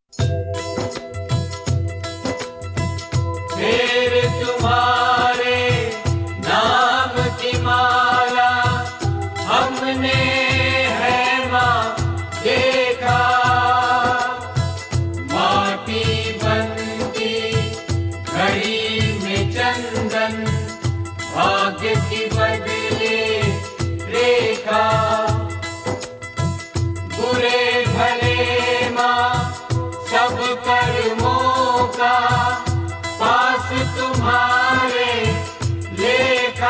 फिर तुम्हारे नाम की माला हमने है माँ देखा, माटी बनती घड़ी में चंदन, भाग्य की बदले रेखा। बुरे भले माँ सब कर्मों का पास तुम्हारे लेखा,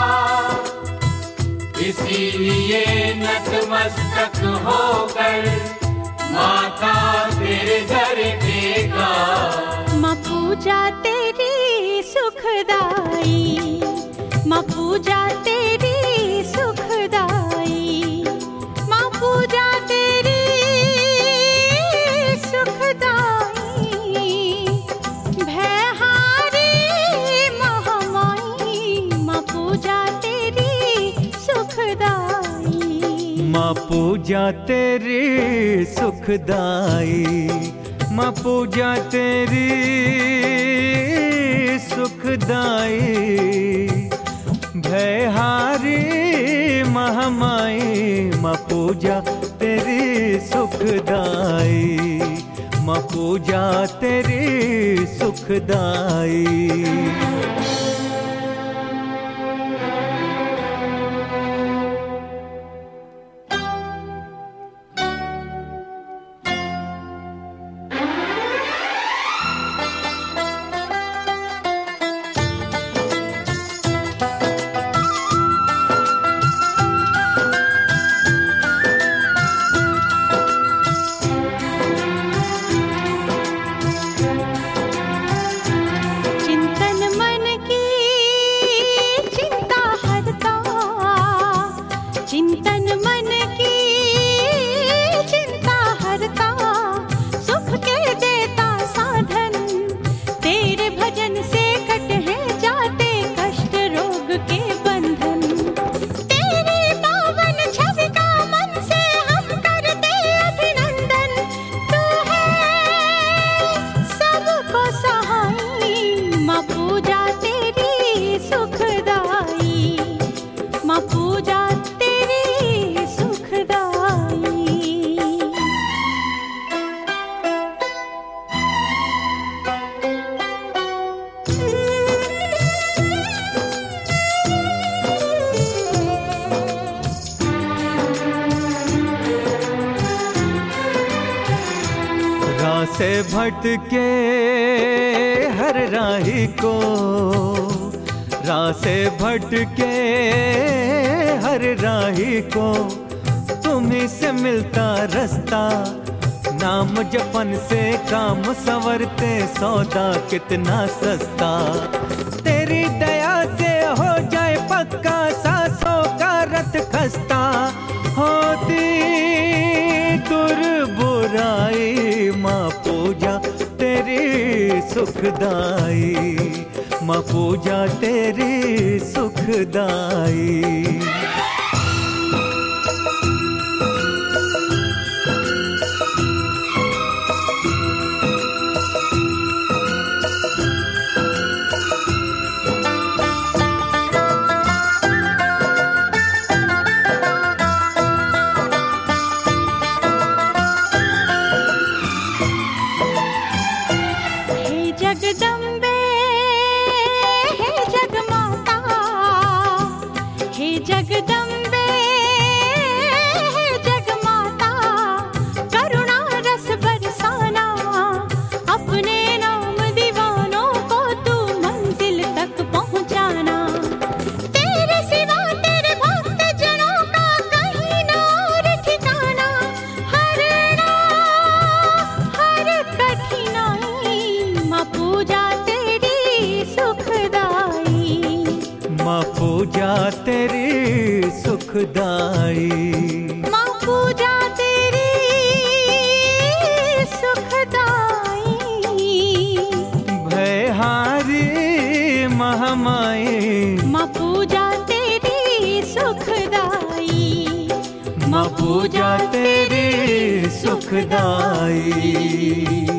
इसीलिए नतमस्तक होकर माथा तेरे दर टेका। माँ पूजा तेरी सुखदाई, माँ पूजा तेरी सुखदाई, माँ पूजा तेरी सुखदाई। भयहारी महामाई, माँ पूजा तेरी सुखदाई। माँ पूजा तेरी सुखदाई, माँ पूजा तेरी सुखदाई। भयहारी महामाई, माँ पूजा तेरी सुखदाई, माँ पूजा तेरी सुखदाई। से भटके हर राही को, राह से भटके हर राही को, तुम्हीं से मिलता रास्ता। नाम जपन से काम संवरते, सौदा कितना सस्ता। तेरी दया से हो जाए पक्का, सांसों का रथ खस्ता। होती दूर बुराई, माँ पूजा तेरी सुखदाई, माँ पूजा तेरी सुखदाई। जगदम्बे हे जगमाता, हे जगदम्बे हे जगमाता, करुणा रस बरसाना, अपने नाम दीवानों को तू मंजिल तक पहुंचाना। तेरे सिवा तेरे भक्त जनों का कहीं ना और ठिकाना, हर कठिनाई माँ पूजा तेरी सुखदाई, माँ पूजा तेरी सुखदाई, माँ पूजा तेरी सुखदाई। भयहारी महामाई, माँ पूजा तेरी सुखदाई, माँ पूजा तेरी सुखदाई।